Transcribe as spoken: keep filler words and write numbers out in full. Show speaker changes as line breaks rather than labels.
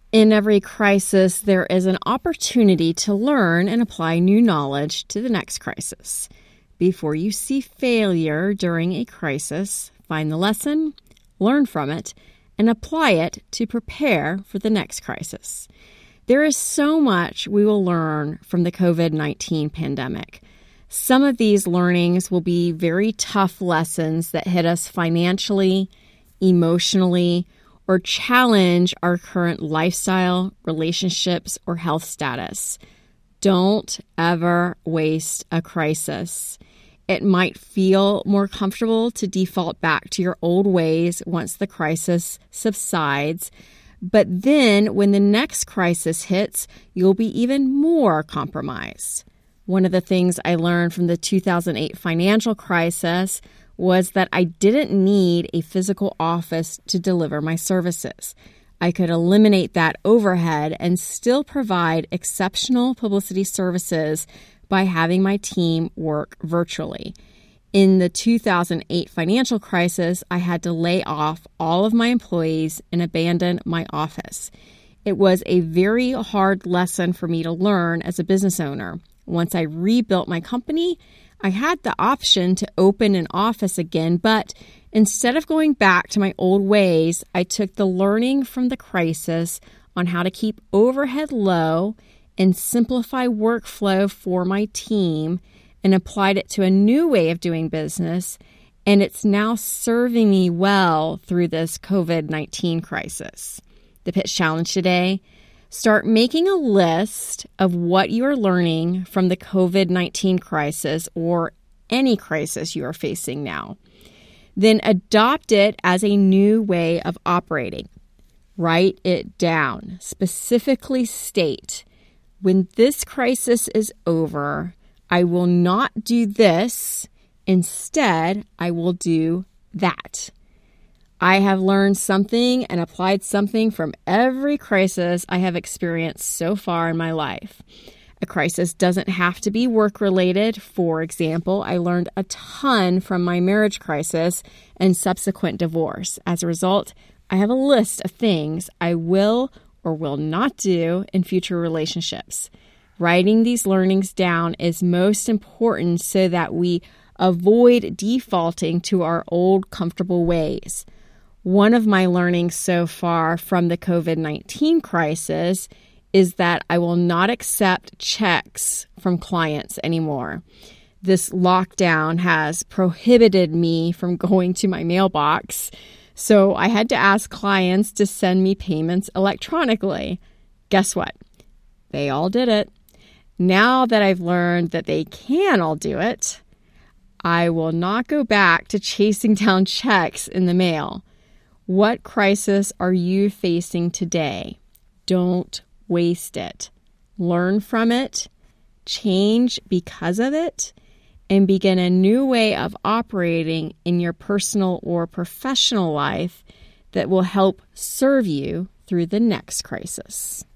In every crisis, there is an opportunity to learn and apply new knowledge to the next crisis. Before you see failure during a crisis, find the lesson, learn from it, and apply it to prepare for the next crisis. There is so much we will learn from the covid nineteen pandemic. Some of these learnings will be very tough lessons that hit us financially, emotionally, or challenge our current lifestyle, relationships, or health status. Don't ever waste a crisis. It might feel more comfortable to default back to your old ways once the crisis subsides, but then when the next crisis hits, you'll be even more compromised. One of the things I learned from the two thousand eight financial crisis was that I didn't need a physical office to deliver my services. I could eliminate that overhead and still provide exceptional publicity services by having my team work virtually. In the two thousand eight financial crisis, I had to lay off all of my employees and abandon my office. It was a very hard lesson for me to learn as a business owner. Once I rebuilt my company, I had the option to open an office again, but instead of going back to my old ways, I took the learning from the crisis on how to keep overhead low and simplify workflow for my team and applied it to a new way of doing business, and it's now serving me well through this covid nineteen crisis. The Pitch Challenge today: start making a list of what you are learning from the covid nineteen crisis or any crisis you are facing now. Then adopt it as a new way of operating. Write it down. Specifically state, when this crisis is over, I will not do this. Instead, I will do that. I have learned something and applied something from every crisis I have experienced so far in my life. A crisis doesn't have to be work-related. For example, I learned a ton from my marriage crisis and subsequent divorce. As a result, I have a list of things I will or will not do in future relationships. Writing these learnings down is most important so that we avoid defaulting to our old comfortable ways. One of my learnings so far from the covid nineteen crisis is that I will not accept checks from clients anymore. This lockdown has prohibited me from going to my mailbox, so I had to ask clients to send me payments electronically. Guess what? They all did it. Now that I've learned that they can all do it, I will not go back to chasing down checks in the mail. What crisis are you facing today? Don't waste it. Learn from it, change because of it, and begin a new way of operating in your personal or professional life that will help serve you through the next crisis.